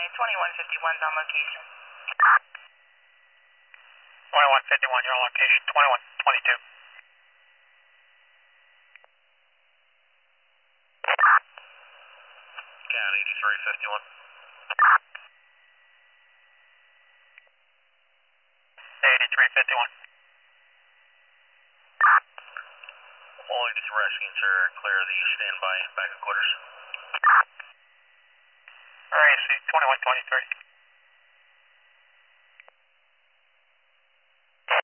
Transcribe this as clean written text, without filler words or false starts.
County, 2151's on location. 2151, you're on location, 2122. County, 8351. 8351. All 83 rescues are clear of the standby back of quarters. RAC 2123.